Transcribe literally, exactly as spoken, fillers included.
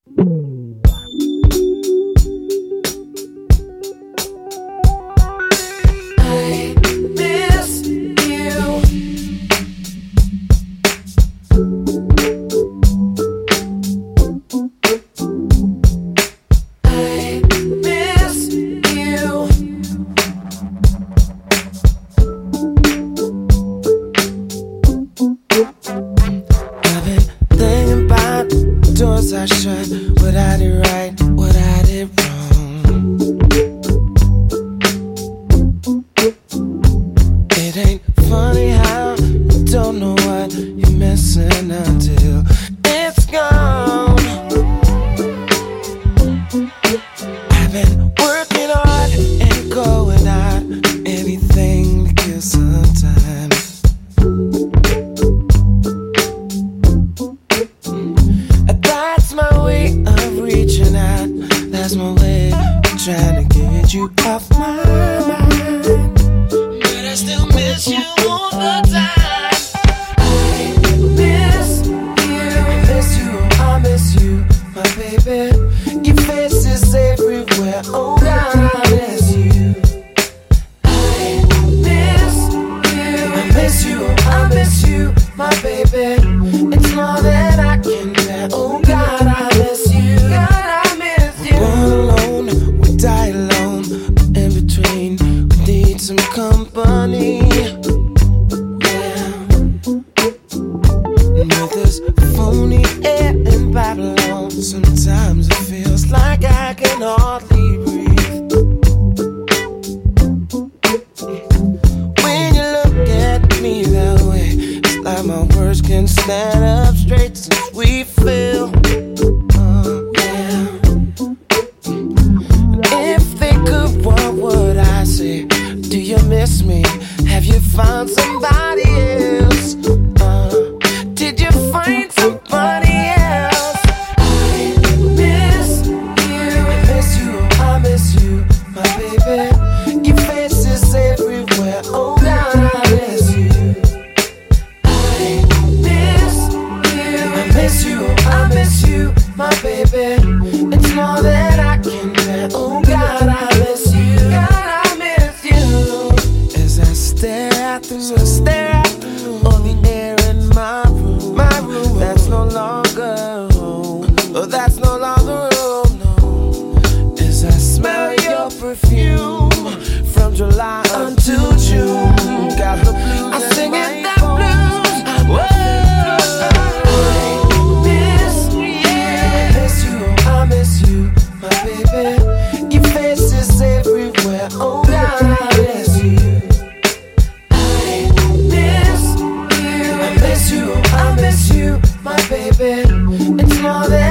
Doors I shut, what I did right, what I did wrong. It ain't funny how you don't know what you're missing until it's gone. I've been working hard and going out, anything to kill some time. My way of reaching out, that's my way of trying to get you off my mind. But I still miss you all the time. I miss you, I miss you, I miss you, my baby. Your face is everywhere, oh God, I miss you. I miss you, I miss you, I miss you, my baby. It's more than I can bear, oh God. Some company, yeah. And with this phony air in Babylon, sometimes it feels like I can hardly breathe. When you look at me that way, it's like my words can stand up straight since we feel. Uh, yeah. If they could, what would I say? Do you miss me? Have you found somebody else? Uh, did you find somebody else? I miss you, I miss you, I miss you, my baby. Your face is everywhere, oh God, I miss you. I miss you, I miss you, I miss you, my baby. It's more than I can bear, oh God, I miss you. God, stare at the moon, stare at the moon, on the air in my room, my room. That's no longer home, oh, that's no longer home, no. As I smell your perfume from July until June, got the blues. I'm singing that blues. Whoa. I miss you, I miss you, I miss you, my baby. Your face is everywhere, oh God, I miss you. I miss you, my baby. It's more than